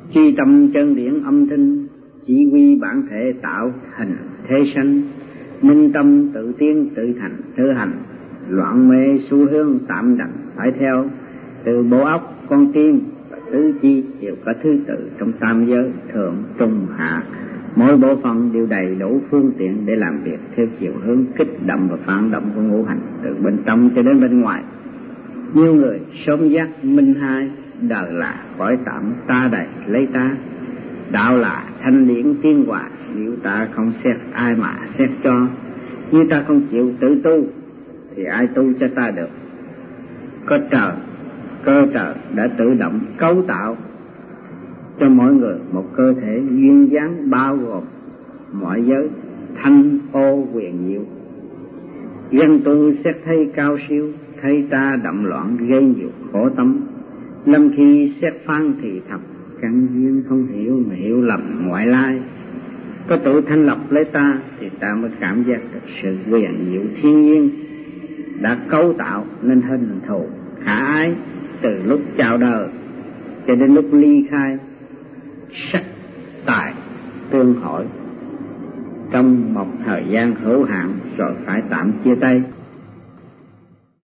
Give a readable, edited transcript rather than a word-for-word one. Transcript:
Truy tâm chân điển âm thanh, chỉ huy bản thể tạo thành thế sanh. Minh tâm tự tiến tự thành thơ hành, loạn mê xu hướng tạm đành phải theo. Từ bộ óc con tim và tứ chi đều có thứ tự trong tam giới thượng trung hạ. Mỗi bộ phận đều đầy đủ phương tiện để làm việc theo chiều hướng kích động và phản động của ngũ hành, từ bên trong cho đến bên ngoài. Nhiều người sớm giác minh hai, đời là cõi tạm ta đầy lấy ta. Đạo là thanh điển tiên hòa, nếu ta không xét ai mà xét cho. Như ta không chịu tự tu thì ai tu cho ta được. Có trời, cơ trời đã tự động cấu tạo cho mỗi người một cơ thể duyên dáng bao gồm mọi giới thanh ô quyền diệu. Dân tu xét thấy cao siêu, thấy ta động loạn gây nhiều khổ tâm. Lâm khi xét phán thì thầm, căn duyên không hiểu mà hiểu lầm ngoại lai. Có tự thanh lập lấy ta thì ta mới cảm giác được sự quyền diệu thiên nhiên đã cấu tạo nên hình thù khả ái từ lúc chào đời cho đến lúc ly khai. Sắc tài tương hội trong một thời gian hữu hạn rồi phải tạm chia tay.